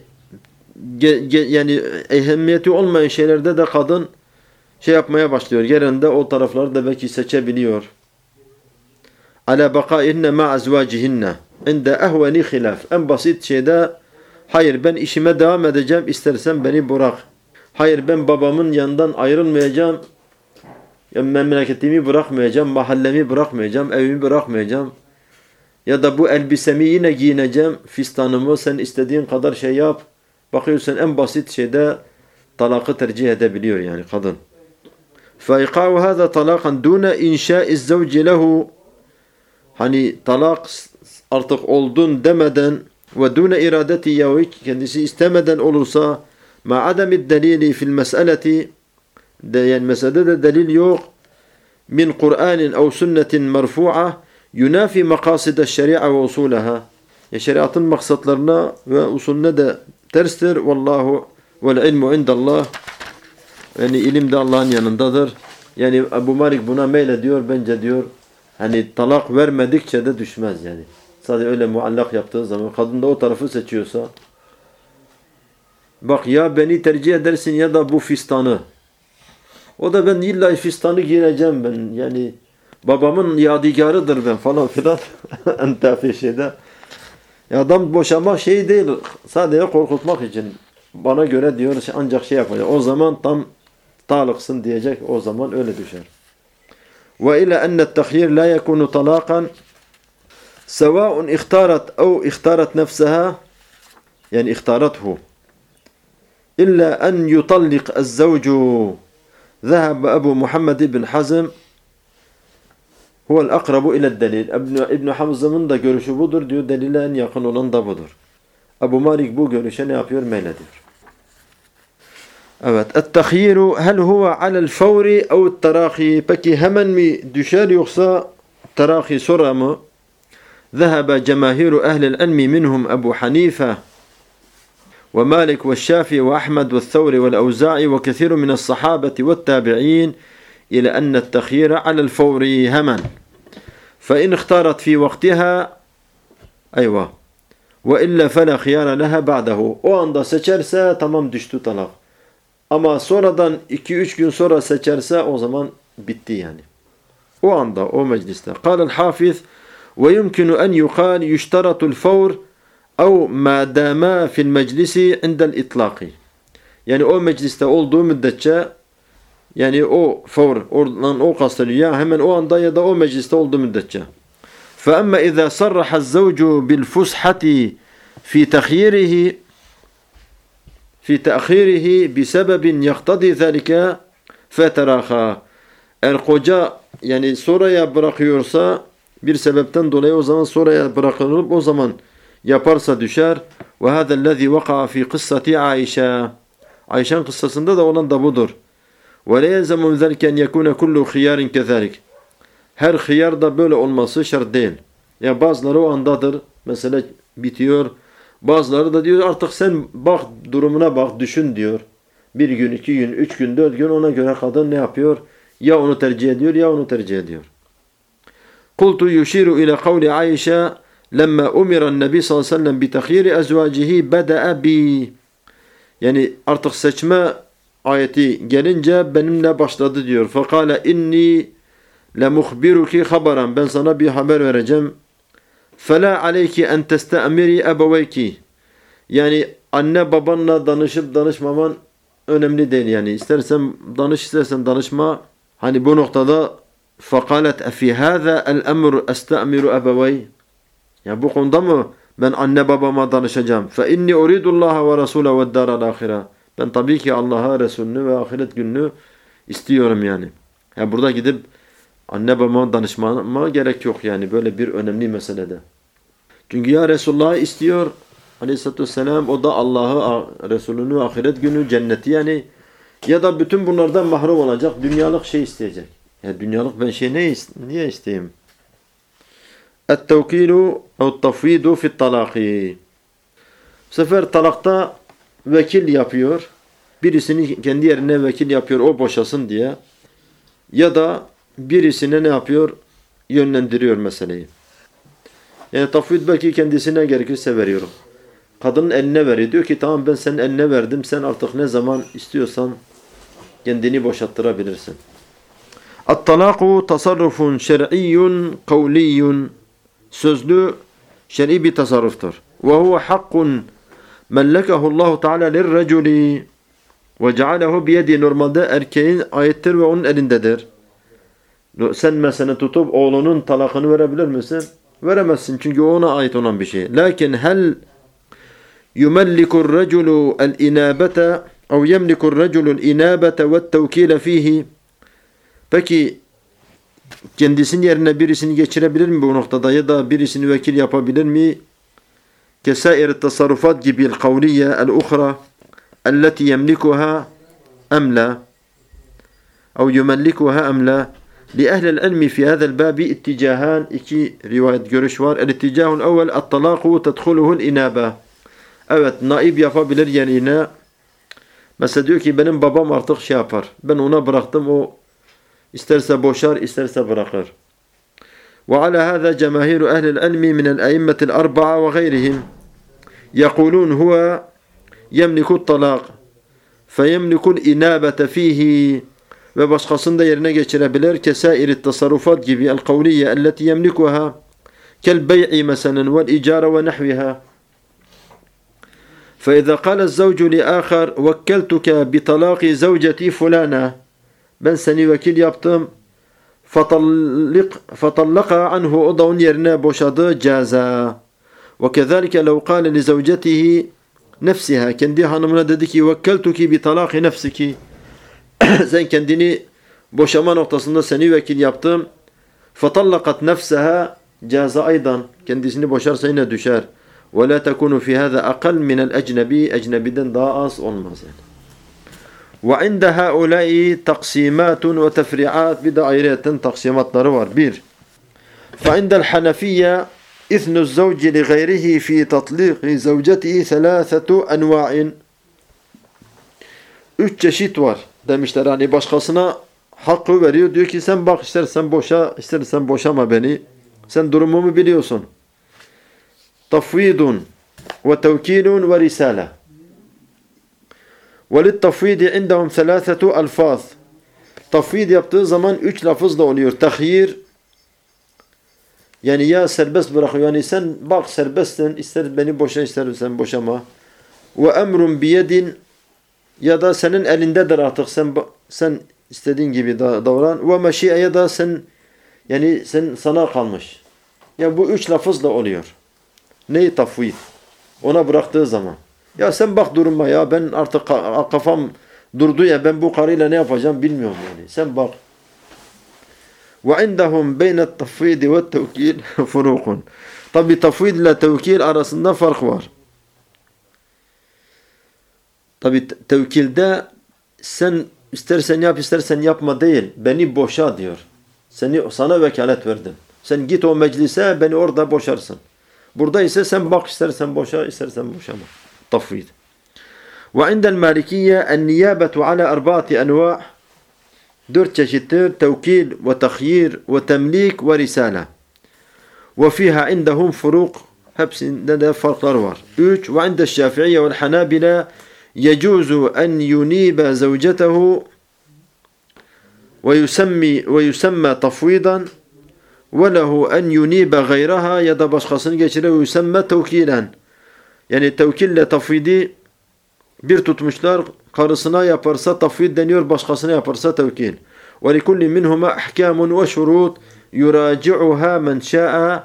ehemmiyeti olmayan şeylerde de kadın şey yapmaya başlıyor. Yerinde o tarafları da belki seçebiliyor. عَلَى بَقَائِهِنَّ مَا أَزْوَاجِهِنَّ عِنْدَ اَهْوَنِ خِلَافٍ. En basit şeyde hayır ben işime devam edeceğim, istersen beni bırak. Hayır ben babamın yanından ayrılmayacağım, memleketimi bırakmayacağım, mahallemi bırakmayacağım, evimi bırakmayacağım. Ya da bu elbisemi yine giyineceğim, fistanımı sen istediğin kadar şey yap. Bakıyorsun en basit şeyde talakı tercih edebiliyor yani kadın. فَاِقَعُ هَذَا طَلَاقًا دُونَ اِنْشَاءِ الزَّوْجِ لَهُ. Hani talak artık oldun demeden ve dune iradeti ya kendisi istemeden olursa ma ademid delili fil meseleti, yani meselede delil yok, min Kur'anin ev sünnetin merfu'a yunafi makaside şeria ve usulaha. Şeriatın maksatlarına ve usulüne de terstir. Vallahu vel ilmu indallah. Yani ilim de Allah'ın yanındadır. Yani Ebu Malik buna meylediyor, bence diyor hani talak vermedikçe de düşmez yani. Sadece öyle muallak yaptığı zaman kadın da o tarafı seçiyorsa bak ya beni tercih edersin ya da bu fistanı. O da ben illa fistanı giyeceğim ben. Yani babamın yadigarıdır ben falan filan. Entafi şeyde. Ya adam boşanmak şey değil. Sadece korkutmak için. Bana göre diyor ancak şey yapacak. O zaman tam talıksın diyecek. O zaman öyle düşer. Ve ila enne't tahyir la yekunu talakan سواء اختارت أو اختارت نفسها يعني اختارته إلا أن يطلق الزوج. ذهب أبو محمد بن حزم هو الأقرب إلى الدليل. İbn Hazm'ın da görüşü budur diyor. Delile en yakın olan da budur. Ebu Malik bu görüşe ne yapıyor? Meylediyor. Evet. التخيير هل هو على الفور أو التراخي. Peki hemen mi düşer yoksa terahi sonra mı? ذهب جماهير أهل العلم منهم أبو حنيفة ومالك والشافعي وأحمد والثوري والأوزاعي وكثير من الصحابة والتابعين إلى أن التخيير على الفور هما فإن اختارت في وقتها أيوة وإلا فلا خيار لها بعده. O anda seçerse tamam düştü talak. Ama sonradan 2-3 gün sonra seçerse o zaman bitti yani. O anda, o mecliste. قال الحافظ ويمكن أن يقال يشترط الفور أو ما داما في المجلس عند الإطلاق. Yani o mecliste olduğu müddetçe yani o fevr, oradan o kastediyor ya hemen o anda ya da o mecliste olduğu müddetçe. فأما إذا صرح الزوج بالفسحة في تخييره في تأخيره بسبب يقتضي ذلك فتراخى. Eğer koca yani sonraya bırakıyorsa bir sebepten dolayı o zaman sonraya bırakılıp o zaman yaparsa düşer. وهذا الذي وقع في قصة عائشة. Ayşe'nin kıssasında da olan da budur. ولا يلزم من ذلك أن يكون كل خيار كذلك. Her hıyar da böyle olması şart değil. Yani bazıları o andadır. Mesela bitiyor. Bazıları da diyor artık sen bak durumuna bak düşün diyor. 1 gün, 2 gün, 3 gün, 4 gün ona göre kadın ne yapıyor? Ya onu tercih ediyor ya onu tercih ediyor. قلت يشير إلى قول عائشة لما أمر النبي صلى الله عليه وسلم بتخيير أزواجه بدأ بي. Yani artık seçme ayeti gelince benimle başladı diyor. فقال إني لمخبرك خبرا. Ben sana bir haber vereceğim. فَلَا عَلَيْكِ أَنْ تَسْتَأْمِرِ أَبَوَيْكِ. Yani anne babanla danışıp danışmaman önemli değil yani. İstersen danış, istersen danışma. Hani bu noktada فَقَالَتْ اَفِي هَذَا الْأَمْرُ أَسْتَأْمِرُ أَبَوَيْ. Yani bu konuda mı ben anne babama danışacağım? فَاِنِّي اُرِيدُ اللّٰهَ وَرَسُولَ وَالدَّارَ الْآخِرَةِ. Ben tabii ki Allah'a, Resulünü ve ahiret gününü istiyorum yani. Yani burada gidip anne babama danışmama gerek yok yani böyle bir önemli meselede. Çünkü ya Resulullah istiyor aleyhissalatü vesselam o da Allah'ı, Resulünü, ahiret günü, cenneti yani ya da bütün bunlardan mahrum olacak, dünyalık şey isteyecek. Ya dünyalık ben şey niye isteyeyim? Et-tevkilu e't-tafvidu fi't-talaqi. Bu sefer talakta vekil yapıyor. Birisini kendi yerine vekil yapıyor o boşasın diye. Ya da birisine ne yapıyor? Yönlendiriyor meseleyi. Yani tafvid belki kendisine gerekirse veriyorum. Kadının eline veriyor. Diyor ki tamam ben senin eline verdim. Sen artık ne zaman istiyorsan kendini boşalttırabilirsin. At-talaku tasarrufun şer'iyyun kavliyyun. Sözlü şer'i bir tasarruftur. Ve huve hakkun mellekahullahu teala lirreculi ve cealehu biyedi. Normalde erkeğin aittir ve onun elindedir. Sen mesela tutup oğlunun talakını verebilir misin? Veremezsin çünkü ona ait olan bir şey. Lakin hel yumellikur raculu el-inabete ev yemlikur raculu el-inabete ve't-tevkile fihi. Peki kendisinin yerine birisini geçirebilir mi bu noktada ya da birisini vekil yapabilir mi? Kesair tasarrufat gibi el-kavliye el-ukhra elleti yemlikuha em la ev yumellikuha em la. لأهل العلم في هذا الباب اتجاهان. İki rivayet görüş var. El-itticahul evvel et-talaku tedkhuluhul inaba. Evet, naib yapabilir yerine. Mesela diyor ki benim babam artık şey yapar. Ben ona bıraktım o isterse boşar isterse bırakır. Ve ala hâzâ cemâhîru ehlil ilmi minel aimmetil arba'a ve gayrihim yekulûn huve yemlikut talak feyemlikul inabete fihi. Ve başkasını da yerine geçirebilir. Kesair tasarrufat gibi el-kavliye elleti yemlikuha kel bey'i meselen vel icara ve nahviha. فإذا قال الزوج لآخر وكلتك بطلاق زوجتي فلانة. Ben seni vekil yaptım. فطلق عنه o da onun yerine boşadı. Caza. وكذلك لو قال لزوجته نفسها. Kendi hanımına dedi ki وكلتك بطلاق نفسك. Sen kendini boşama noktasında seni vekil yaptım. فَطَلَّقَتْ نَفْسَهَا Caza aydan. Kendisini boşarsa yine düşer. وَلَا تَكُونُ فِي هَذَا أَقَلْ مِنَ الْاَجْنَبِي. Ecnebiden daha az olmaz yani. وَعِنْدَ هَؤُلَاءِ تَقْسِيمَاتٌ وَتَفْرِعَاتٌ. Bir de ayrıyeten taksimatları var. 1. فَعِنْدَ الْحَنَفِيَّةِ إِذْنُ الزَّوْجِ لِغَيْرِهِ فِي تَطْلِيقِ زَوْجَتِهِ ثَلَاثَةُ أَنْوَاعٍ. 3 çeşit var demişler. Hani başkasına hakkı veriyor. Diyor ki sen bak istersen boşa, istersen boşama beni. Sen durumumu biliyorsun. Tafvidun ve tevkilun ve risale. وَلِلْتَفْوِيدِ عِنْدَهُمْ ثَلَاثَةُ أَلْفَاظ. Tafvid yaptığı zaman 3 lafızla oluyor. Tahyir, yani ya serbest bırakıyor. Yani sen bak serbestsin, ister beni boşa ister sen boşama. Ve emrun biyedin, ya da senin elindedir artık, sen istediğin gibi davran. Ve meşi'e, ya da sana kalmış. Ya bu 3 lafızla oluyor. Neyi tafvid? Ona bıraktığı zaman. Ya sen bak duruma, ya ben artık kafam durdu ya, ben bu karıyla ne yapacağım bilmiyorum yani. Sen bak. وَعِنْدَهُمْ بَيْنَ التَّفْوِيدِ وَالتَّوْكِيلِ فُرُوقٌ. Tabi tafvid ile tevkil arasında fark var. Tabi tevkilde sen istersen yap istersen yapma değil. Beni boşa diyor. Sana vekalet verdim. Sen git o meclise, beni orada boşarsın. Burada ise sen bak, istersen boşa istersen boşama. Tafvid. وعند المالكية النيابة على 4 أنواع. 4 çeşittir. Tevkil ve tahyir ve temlik ve risale. Ve fiha indahum furuk. Hepsinde de farklar var. 3. Ve inde Şafi'iyye vel Hanabila yecuzu en yuniba zavcetehu ve yusemma tafvidan ve lehu en yuniba gayraha, ya da başkasını geçirir ve yusemma tevkilen. Yani tevkille tafvidi bir tutmuşlar, karısına yaparsa tafvid deniyor, başkasına yaparsa tevkil. وَلِكُلِّ مِنْهُمَا اَحْكَامٌ وَشُرُوطٌ يُرَاجِعُهَا مَنْ شَاءَ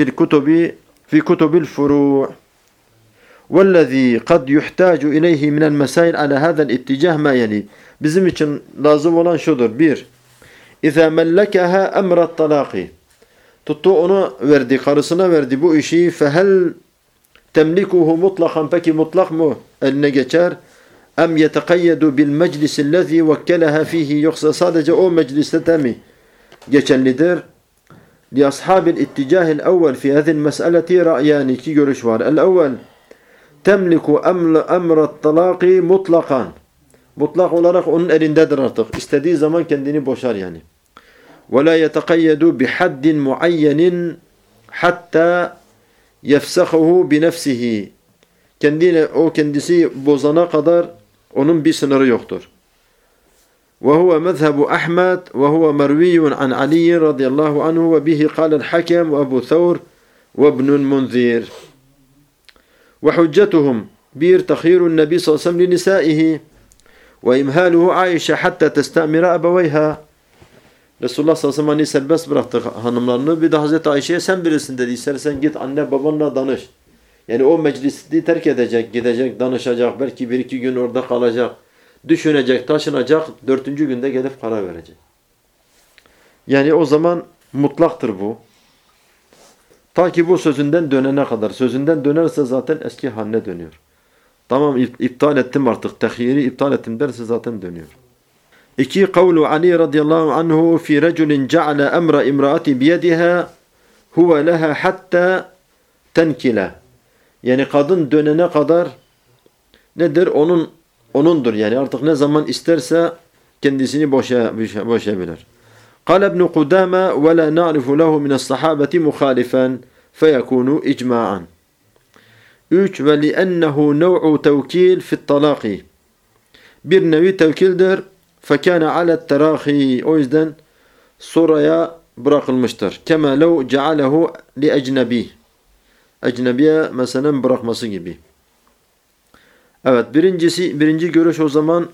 فِي كُتُبِ الْفُرُوعِ. وَالَّذ۪ي قَدْ يُحْتَاجُ اِلَيْهِ مِنَ الْمَسَائِلِ عَلَى هَذَا الْاِتِّجَاهِ مَا يَلِي. Bizim için lazım olan şudur. 1. اِذَا مَلَّكَهَا اَمْرَ الطَّلَاقِ. Tuttu, onu verdi, karısına verdi bu işi. فَهَلْ temlikuhu mutlakan, peki mutlak mı eline geçer? Em yetekayyedu bil meclisi lezi vekkeleha fihi, yoksa sadece o mecliste mi geçerlidir? Li ashabil itticahil evvel fi hadhihi meseleti ra'yani, 2 görüş var. El evvel temliku emrat talaqi mutlakan. Mutlak olarak onun elindedir artık. İstediği zaman kendini boşar yani. Ve la yetekayyedu bi haddin muayyenin hatta yefsahuhu bi nefsihi. Kendisi bozana kadar onun bir sınırı yoktur. Ve huve mezhebu Ahmed ve huve merviyun an Ali radıyallahu anhu ve bihi kâlel hakem ve Ebu Thawr ve ibnul Munzir. Ve hüccetuhum bir takhirun nebi sallallahu aleyhi ve sellem li nisaihi ve imhaluhu Aişe hatta testamira ebeveyha. Resulullah sallallahu aleyhi ve sellem serbest bıraktı hanımlarını. Bir de Hazreti Ayşe'ye sen birisin dedi. İstersen git anne babanla danış. Yani o meclisi terk edecek, gidecek, danışacak. Belki 1-2 gün orada kalacak. Düşünecek, taşınacak. 4. günde gelip karar verecek. Yani o zaman mutlaktır bu. Ta ki bu sözünden dönene kadar. Sözünden dönerse zaten eski haline dönüyor. Tamam, iptal ettim artık. Tehyiri iptal ettim derse zaten dönüyor. 2. Kavlu Ali radıyallahu anhu fi reculin ce'ale emra imraati biyediha huve leha hatta tenkile. Yani kadın dönene kadar nedir? Onundur. Yani artık ne zaman isterse kendisini boşayabilir. قال ابن قدامة ولا نعرف له من الصحابة مخالفا فيكون إجماعا. 3. وَلِأَنَّهُ نَوْعُ تَوْكِيلٍ فِي الطَّلَاقِ. Bir nevi tevkildir. فَكَانَ عَلَى التَّرَاخِي. O yüzden sonraya bırakılmıştır. كَمَا لَوْ جَعَلَهُ لِأَجْنَبِيهِ. Ecnebiye mesela bırakması gibi. Evet, birinci görüş o zaman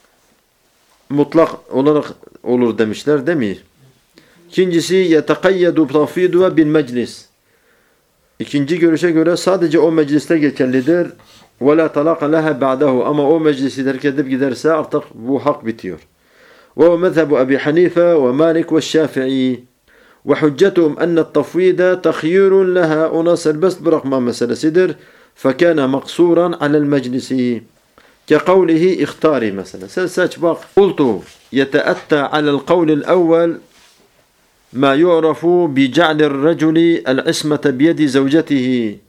mutlak olarak olur demişler değil mi? İkincisi yetekayyedu tafvidu bil meclis. İkinci görüşe göre sadece o mecliste geçerlidir. Ve la talaka leha ba'dahu. Ama o meclisi terk edip giderse artık bu hak bitiyor. Ve mezhebu Ebi Hanife ve Malik ve Şafii. Ve hüccetuhum enne tafvida tahyirun leha. Ona serbest bırakma meselesidir. Fekâne maksuran alel meclisi. كقوله اختاري مثلا سألت بق قلت يتأتى على القول الأول ما يعرف بجعل الرجل العصمة بيد زوجته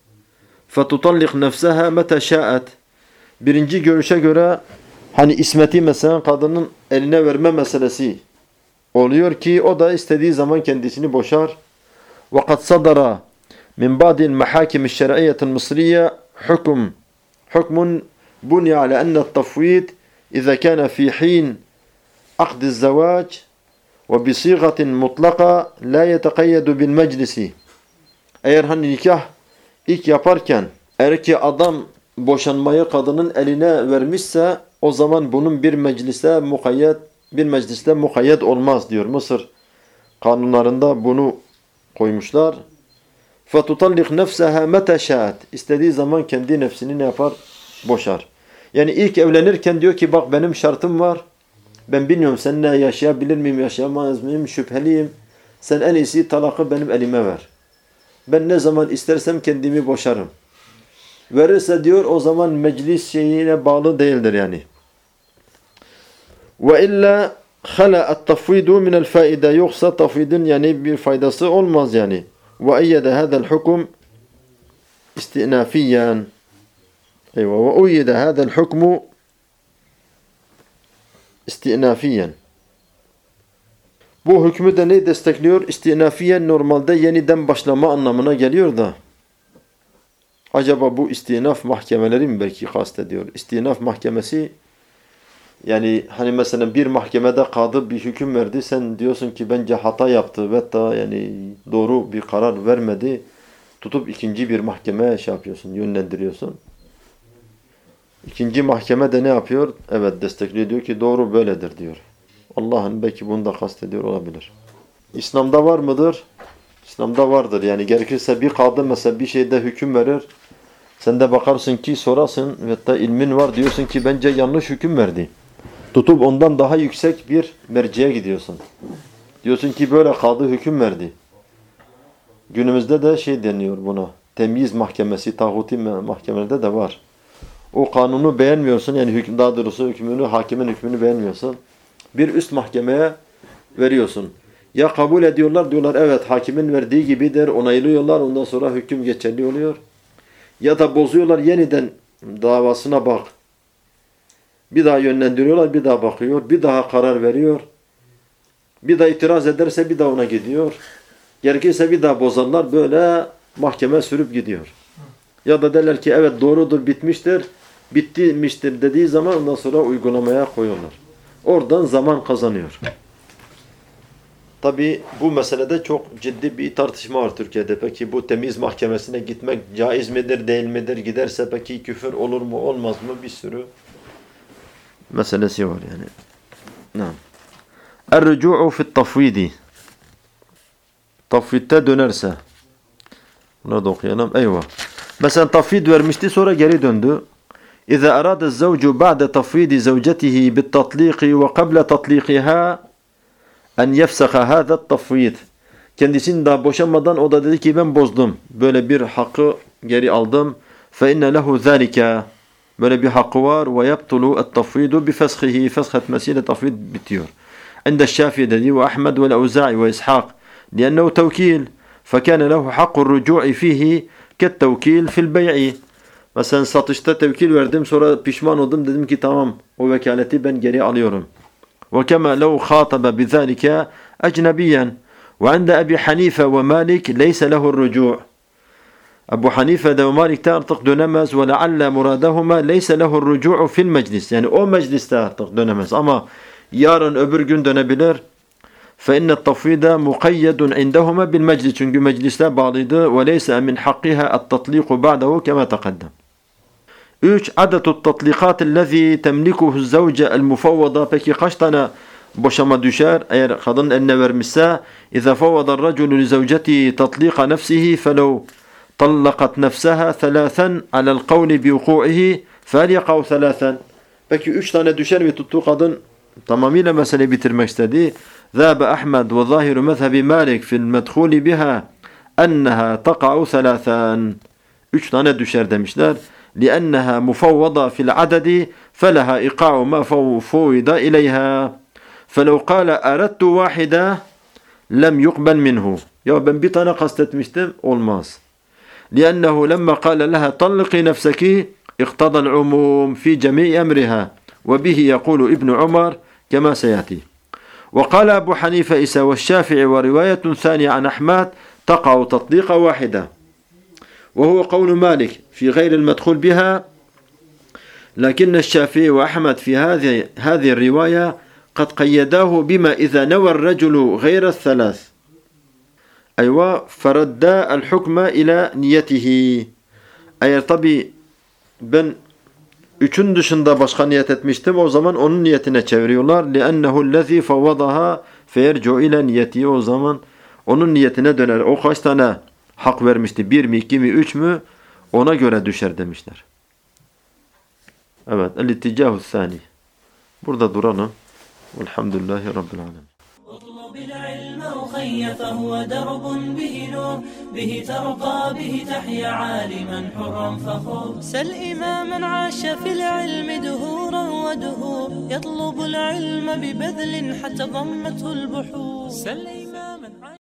فتطلق نفسها متى شاءت. Birinci görüşe göre hani ismeti mesela kadının eline verme meselesi oluyor ki o da istediği zaman kendisini boşar. وقد صدر من بعض المحاكم الشرعية المصرية حكم بني على أن التفويض إذا كان في حين عقد الزواج وبصيغة مطلقة لا يتقيد بالمجلس. Eğer hani nikah ilk yaparken eğer ki adam boşanmayı kadının eline vermişse o zaman bunun bir mecliste mukayyet olmaz diyor. Mısır kanunlarında bunu koymuşlar. فَتُطَلِّقْ نَفْسَهَا مَتَ شَاءَتْ İstediği zaman kendi nefsini ne yapar? Boşar. Yani ilk evlenirken diyor ki bak benim şartım var. Ben bilmiyorum seninle yaşayabilir miyim, yaşayamaz mıyım, şüpheliyim. Sen en iyisi talakı benim elime ver. Ben ne zaman istersem kendimi boşarım. Verirse diyor o zaman meclis şeyine bağlı değildir yani. Ve illa hala at-tafvidu min el-faide yoksa tafvidin yani bir faydası olmaz yani. Ve eyyede hada'l hukum istinafiyan. Eyvah ve eyyede hada'l hukmu istinafiyan. Bu hükmü de ne destekliyor? İstinafiyen normalde yeniden başlama anlamına geliyor da. Acaba bu istinaf mahkemeleri mi belki kastediyor? İstinaf mahkemesi yani hani mesela bir mahkemede kadı bir hüküm verdi. Sen diyorsun ki bence hata yaptı ve da yani doğru bir karar vermedi. Tutup ikinci bir mahkemeye şey yapıyorsun, yönlendiriyorsun. İkinci mahkeme de ne yapıyor? Evet destekliyor diyor ki doğru böyledir diyor. Allah'ın belki bunu da kastediyor olabilir. İslam'da var mıdır? İslam'da vardır. Yani gerekirse bir kadı mesela bir şeyde hüküm verir. Sen de bakarsın ki sorasın ve da ilmin var diyorsun ki bence yanlış hüküm verdi. Tutup ondan daha yüksek bir merciye gidiyorsun. Diyorsun ki böyle kadı hüküm verdi. Günümüzde de şey deniyor buna. Temyiz mahkemesi, tağuti mahkemelerde de var. O kanunu beğenmiyorsun yani daha doğrusu hükmünü, hakimin hükmünü beğenmiyorsun. Bir üst mahkemeye veriyorsun. Ya kabul ediyorlar diyorlar evet hakimin verdiği gibidir onaylıyorlar ondan sonra hüküm geçerli oluyor. Ya da bozuyorlar yeniden davasına bak. Bir daha yönlendiriyorlar bir daha bakıyor bir daha karar veriyor. Bir daha itiraz ederse bir daha ona gidiyor. Gerekirse bir daha bozarlar böyle mahkeme sürüp gidiyor. Ya da derler ki evet doğrudur bitmiştir. Bitmiştir dediği zaman ondan sonra uygulamaya koyuyorlar. Oradan zaman kazanıyor. Tabi bu meselede çok ciddi bir tartışma var Türkiye'de. Peki bu temyiz mahkemesine gitmek caiz midir değil midir? Giderse peki küfür olur mu olmaz mı? Bir sürü meselesi var yani. Naam. Er-rücu'u fi't-tafvidi. Tafvidde dönerse. Bunu da okuyalım. Eyvah. Mesela tafvid vermişti sonra geri döndü. إذا أراد الزوج بعد تفويض زوجته بالتطليق وقبل تطليقها أن يفسخ هذا التفويض. Kendisini daha boşanmadan o da dedi ki ben bozdum. Böyle bir hakkı geri aldım. فإن له ذلك. Böyle bir hakkı var. ويبطل التفويض بفسخه. Fesh etmesiyle tafvid bitiyor. عند الشافعي dedi وأحمد والأوزاعي وإسحاق لأنه توكيل فكان له حق الرجوع فيه كالتوكيل في البيع. Mesela satışta tevkil verdim sonra pişman oldum dedim ki tamam o vekaleti ben geri alıyorum. وَكَمَا لَوْ خَاطَبَ بِذَٰلِكَ أَجْنَبِيًّا وَعِنْدَ أَبِي حَنِيفَ وَمَالِكَ لَيْسَ لَهُ الرُّجُوعُ. Ebu Hanife de Malik'te artık dönemez وَلَعَلَّ مُرَادَهُمَا لَيْسَ لَهُ الرُّجُوعُ فِي الْمَجْلِسِ. Yani o mecliste artık dönemez ama yarın öbür gün dönebilir. فَإِنَّ التَّفْوِيدَ مُقَيَّدٌ عِنْدَهُمَا بِالْمَجْلِسِ. Çünkü mecliste bağlıydı. وَلَيْسَ مِنْ حَقِّهَا التَّطْلِيقُ بَعْدَهُ كَمَا تَقَدَّمَ. 3. Adetu tatlikat ellezî temlikuhu zevce el mufavvada. Peki kaç tane boşama düşer? Eğer kadın eline vermişse İzâ favvada r-raculu li zevcetihi tatlika nefsihi felev tallakat nefseha thalâthen alel kavli biwuku'ihi fel yakav thalâthen. Peki 3 tane düşer ve tuttuğu kadın tamamıyla meseleyi bitirmek istedi. ذهب أحمد وظاهر مذهب مالك في المدخول بها أنها تقع ثلاثا. 3 tane düşer demişler. لأنها مفوضة في العدد فلها إيقاع ما فوض إليها فلو قال أردت واحدة لم يقبل منه. Ya ben bir tane kastetmiştim olmaz. لأنه لما قال لها طلقي نفسك اقتضى العموم في جميع أمرها وبه يقول ابن عمر كما سيأتي. وقال أبو حنيفة إسا والشافعي ورواية ثانية عن أحمد تقع تطليقة واحدة وهو قول مالك في غير المدخول بها لكن الشافعي وأحمد في هذه الرواية قد قيداه بما إذا نوى الرجل غير الثلاث، أيوة، فرد الحكم إلى نيته. Eğer tabi ben üçün dışında başka niyet etmiştim, o zaman onun niyetine çeviriyorlar. لِأَنَّهُ الَّذ۪ي فَوَّضَهَا فَيَرْجُعُ اِلَى نِيَتِهِ. O zaman onun niyetine döner. O kaç tane hak vermişti? 1 mi, 2 mi, 3 mü? Ona göre düşer demişler. Evet. El-itticahu thani. Burada duralım. Velhamdülillahi Rabbil alemin. اطلب العلم أخي فهو درب به نور به ترقى به تحيا عالما حرا فخور سل إماما عاش في العلم دهورا ودهور يطلب العلم ببذل حتى ضمته البحور سل إماما